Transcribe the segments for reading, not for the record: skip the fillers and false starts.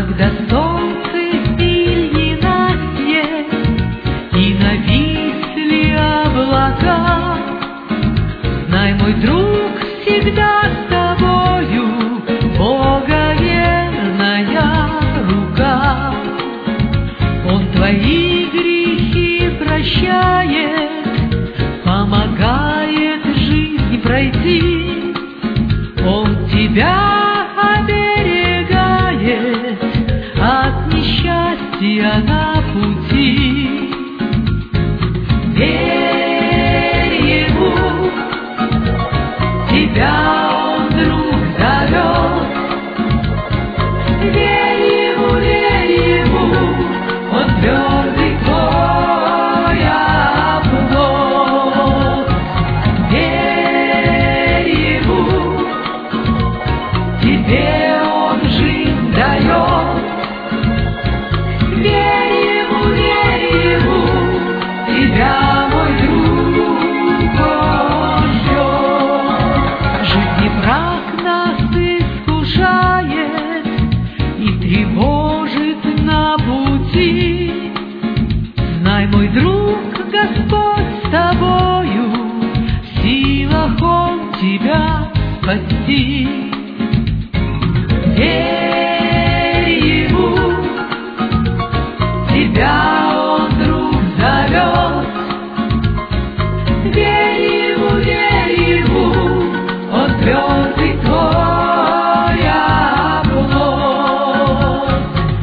Когда солнце и ненастье, и нависли облака, знай, мой друг, всегда с тобою Бога верная рука. Он твои грехи прощает, помогает жизнь пройти. Он тебя оберегает от несчастья на пути. Верь Ему, тебя Он, друг, зовет. Верь Ему, Он твердый твой оплот. Верь Ему, тебе Он жизнь дает. Верь Ему, тебя, мой друг, Он ждет. Жизни враг нас искушает и тревожит на пути. Знай, мой друг, Господь с тобою, в силах Он тебя спасти. Верь Ему, тебя Он, друг, зовет. Верь Ему, Он твердый твой оплот.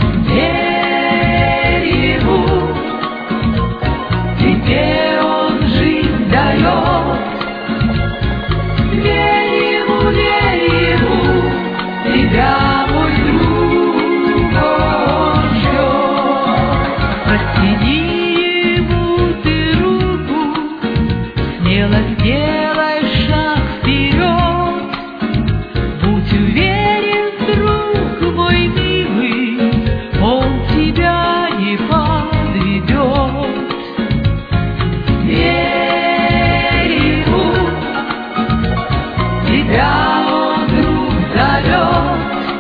Верь Ему, тебе Он жизнь дает. Верь Ему, тебя, мой друг, Он ждет. Протяни Ему ты руку, смело сделай шаг вперед. Будь уверен, друг мой милый, Он тебя не подведет. Верь Ему, тебя Он, друг, зовет.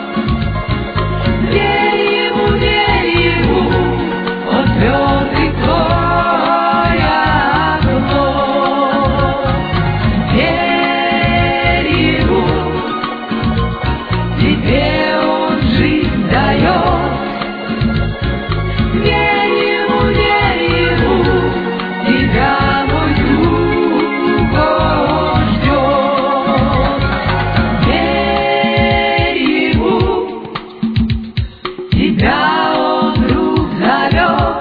Верь Ему, Он твердый твой оплот. Верь Ему, тебе Он жизнь дает. Верь Ему, тебя, мой друг, Он ждет. Верь Ему, тебя Он, друг, зовет.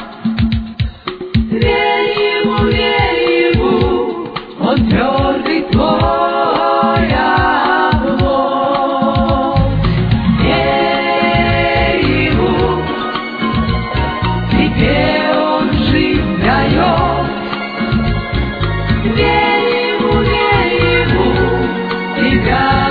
Верь Ему, Он твердый твой оплот. Верь Ему, тебе Он жизнь дает. Верь Ему, тебя,